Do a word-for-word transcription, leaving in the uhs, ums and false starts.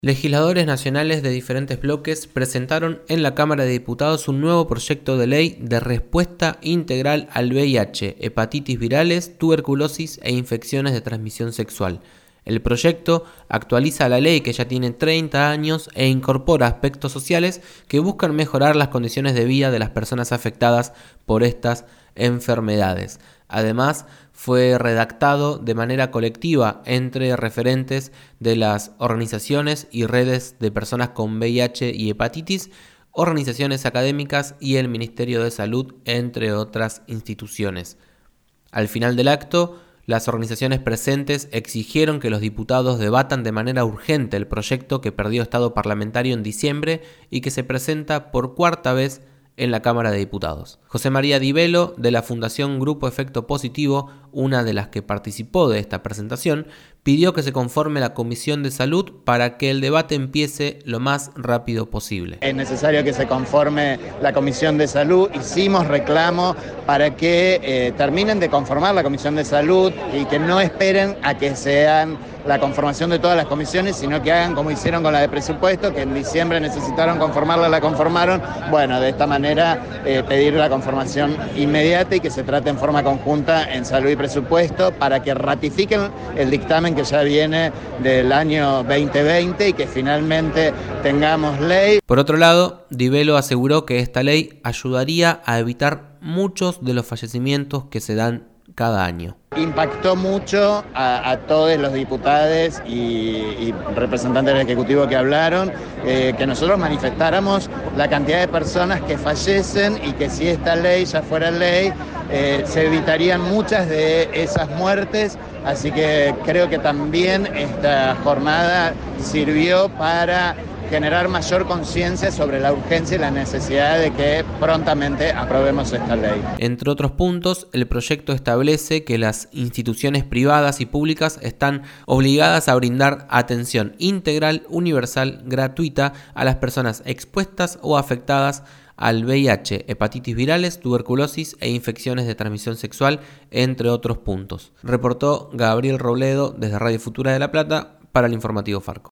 Legisladores nacionales de diferentes bloques presentaron en la Cámara de Diputados un nuevo proyecto de ley de respuesta integral al V I H, hepatitis virales, tuberculosis e infecciones de transmisión sexual. El proyecto actualiza la ley que ya tiene treinta años e incorpora aspectos sociales que buscan mejorar las condiciones de vida de las personas afectadas por estas enfermedades. Además, fue redactado de manera colectiva entre referentes de las organizaciones y redes de personas con V I H y hepatitis, organizaciones académicas y el Ministerio de Salud, entre otras instituciones. Al final del acto, las organizaciones presentes exigieron que los diputados debatan de manera urgente el proyecto que perdió estado parlamentario en diciembre y que se presenta por cuarta vez en la Cámara de Diputados. José María Di Velo, de la Fundación Grupo Efecto Positivo, una de las que participó de esta presentación, pidió que se conforme la Comisión de Salud para que el debate empiece lo más rápido posible. Es necesario que se conforme la Comisión de Salud. Hicimos reclamo para que eh, terminen de conformar la Comisión de Salud y que no esperen a que sean la conformación de todas las comisiones, sino que hagan como hicieron con la de presupuesto, que en diciembre necesitaron conformarla, la conformaron. Bueno, de esta manera eh, pedir la conformación inmediata y que se trate en forma conjunta en salud y presupuesto para que ratifiquen el dictamen que ya viene del año veinte veinte y que finalmente tengamos ley. Por otro lado, Di Velo aseguró que esta ley ayudaría a evitar muchos de los fallecimientos que se dan cada año. Impactó mucho a, a todos los diputados y, y representantes del Ejecutivo que hablaron, eh, que nosotros manifestáramos la cantidad de personas que fallecen y que si esta ley ya fuera ley, eh, se evitarían muchas de esas muertes. Así que creo que también esta jornada sirvió para generar mayor conciencia sobre la urgencia y la necesidad de que prontamente aprobemos esta ley. Entre otros puntos, el proyecto establece que las instituciones privadas y públicas están obligadas a brindar atención integral, universal, gratuita a las personas expuestas o afectadas al V I H, hepatitis virales, tuberculosis e infecciones de transmisión sexual, entre otros puntos. Reportó Gabriel Robledo desde Radio Futura de La Plata para el Informativo Farco.